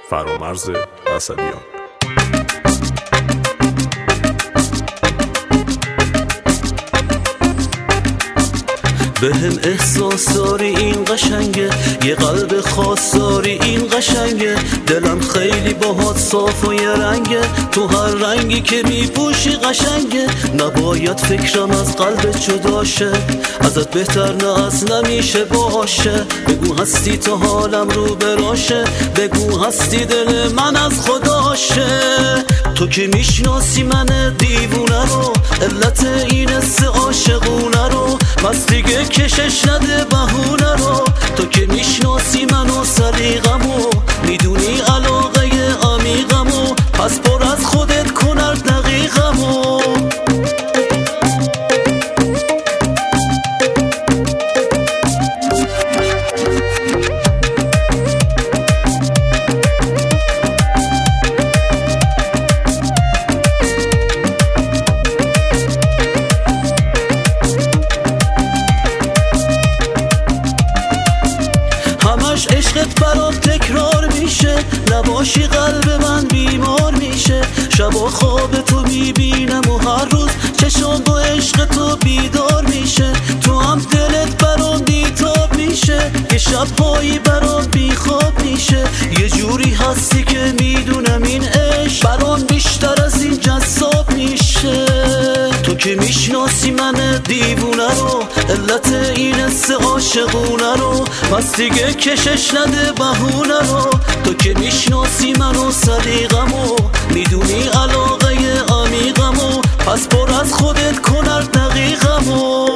فرامرز اسدیان. بهم احساس داری این قشنگه، یه قلب خاص داری این قشنگه، دلم خیلی باهات صاف و یه رنگه، تو هر رنگی که میپوشی قشنگه، نباید فکرم از قلبت جداشه، ازت بهتر نه از نمیشه باشه، بگو هستی تا حالم رو براشه، بگو هستی دل من از خداشه، تو که میشناسی من دیوونه رو، علت این حس عاشقونه رو، بس دیگه کشش نده بهونه رو، تو که میشناسی منو سلیقمو، میدونی علاقه عمیقمو، پس پر از خودت کن هر دقیقمو. عشقت برام تکرار میشه، نباشی قلب من بیمار میشه، شبا خواب تو میبینم و هر روز چشم با عشق تو بیدار میشه، تو هم دلت برام بیتاب میشه، یه شبهایی برام بیخواب میشه، یه جوری هستی که میدونم این عشق برام بیشتر از این جذاب میشه، تو که میشناسی من دیوونه رو، علت این حس عاشقونه رو، پس دیگه کشش نده بهونه رو، تو که میشناسی منو سلیقمو، میدونی علاقه عمیقمو، پس پر از خودت کن هر دقیقمو.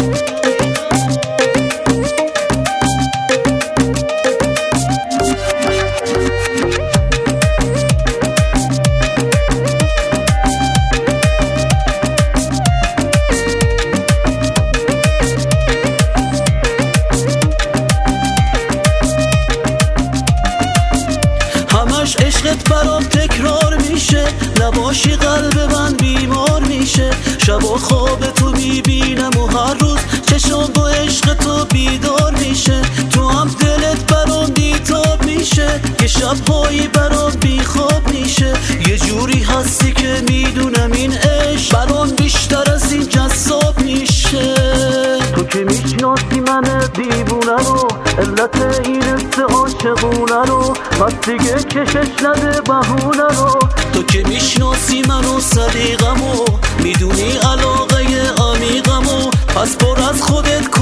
عشقت برام تکرار میشه، نباشی قلب من بیمار میشه، شبا خواب تو میبینم و هر روز چشم با عشق تو بیدار میشه، تو هم دلت برام بیتاب میشه، یه شبهایی برام بیخواب میشه، یه جوری هستی که میدونم این عشق برام بیشتر از این جذاب میشه، تو که میشناسی من دیوونه رو، علت این حس عاشقونه رو، پس دیگه کشش نده بهونه رو، تو که میشناسی منو سلیقمو، میدونی علاقه عمیقمو، پس پر از خودت